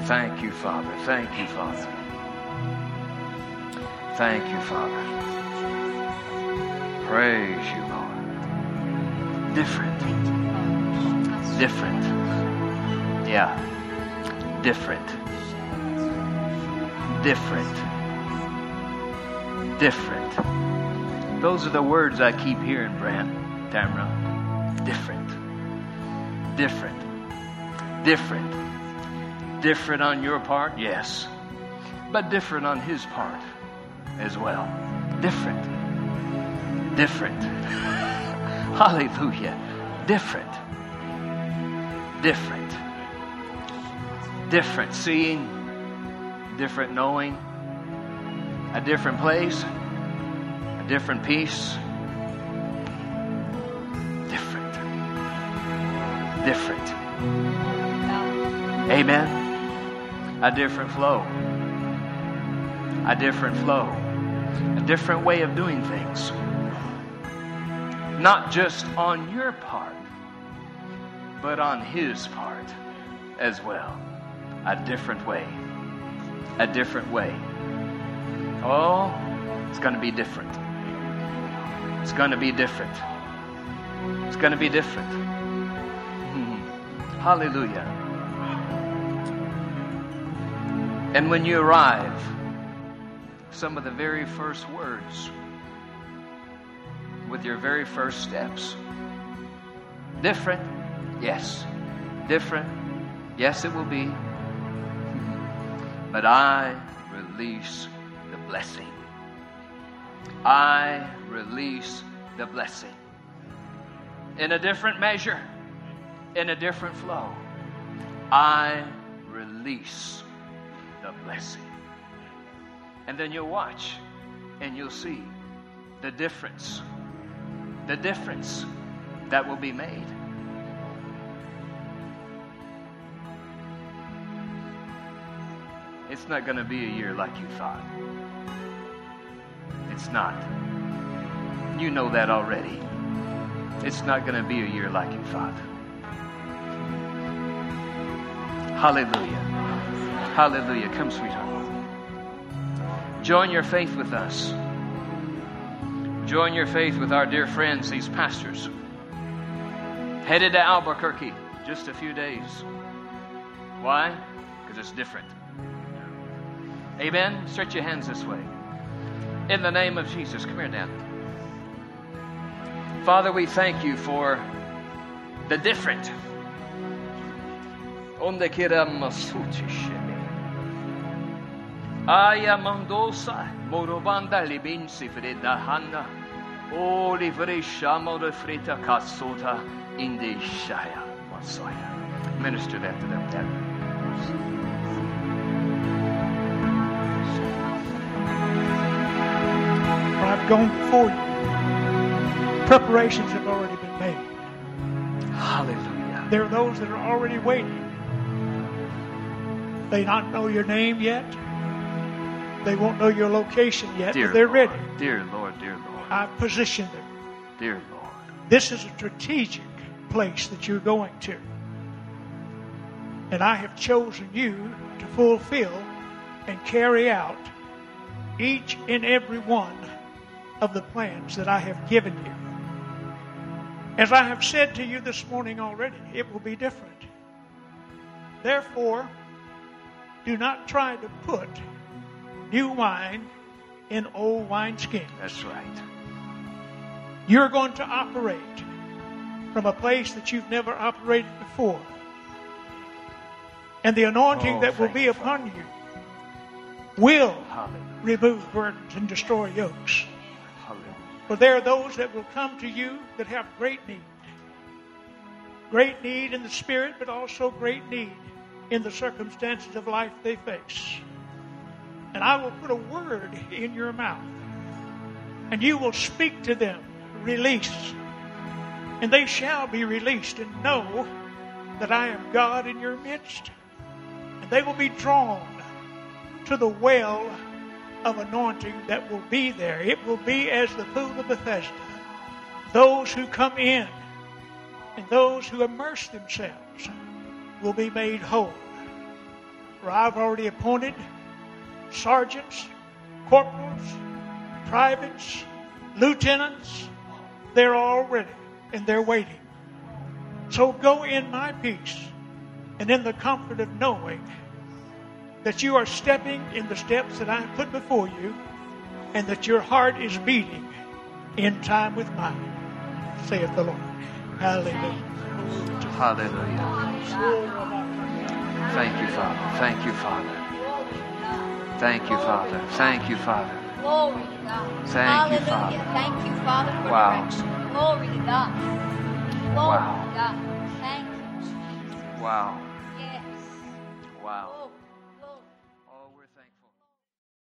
Thank you, Father. Thank you, Father. Thank you, Father. Praise you, Lord. Different. Different. Yeah. Different. Different. Different. Those are the words I keep hearing, Brant, Tamara. Different. Different. Different. Different on your part, yes. But different on his part as well. Different. Different. Hallelujah. Different. Different. Different seeing, different knowing, a different place, a different peace. Different. Different. Amen. A different flow. A different flow. A different way of doing things. Not just on your part, but on his part as well. A different way. A different way. Oh, it's going to be different. It's going to be different. It's going to be different. Hallelujah. And when you arrive, some of the very first words with your very first steps. Different. Yes. Different. Yes, it will be. But I release the blessing. I release the blessing. In a different measure. In a different flow. I release the blessing. And then you'll watch and you'll see the difference. The difference that will be made. It's not going to be a year like you thought. It's not. You know that already. It's not going to be a year like you thought. Hallelujah. Hallelujah. Come, sweetheart. Join your faith with us. Join your faith with our dear friends, these pastors. Headed to Albuquerque just a few days. Why? Because it's different. Amen? Stretch your hands this way. In the name of Jesus. Come here, Dan. Father, we thank you for the different. Onde queramos Aya mandosa morobanda libinsi freda hanna o livre shamo de frita kasota inde shaya masoya. Minister that to them, Dad. I've gone before you. Preparations have already been made. Hallelujah. There are those that are already waiting. They not know your name yet. They won't know your location yet, Dear but they're Lord, ready. Dear Lord, dear Lord. I've positioned them. Dear Lord. This is a strategic place that you're going to. And I have chosen you to fulfill and carry out each and every one of the plans that I have given you. As I have said to you this morning already, it will be different. Therefore, do not try to put new wine in old wineskins. That's right. You're going to operate from a place that you've never operated before. And the anointing that will be upon you will remove burdens and destroy yokes. For there are those that will come to you that have great need. Great need in the spirit, but also great need in the circumstances of life they face. And I will put a word in your mouth. And you will speak to them, release. And they shall be released and know that I am God in your midst. And they will be drawn to the well of anointing that will be there. It will be as the pool of Bethesda. Those who come in and those who immerse themselves will be made whole. For I've already appointed sergeants, corporals, privates, lieutenants. They're all ready and they're waiting. So go in my peace and in the comfort of knowing that you are stepping in the steps that I have put before you and that your heart is beating in time with mine, saith the Lord. Hallelujah. Hallelujah. Thank you, Father. Thank you, Father. Thank you, Father. Thank you, Father. Glory to God. Thank you, Father. Thank you, Father, for Wow. direction. Glory to God. Glory Wow. to God. Thank you, Jesus. Wow. Yes. Wow.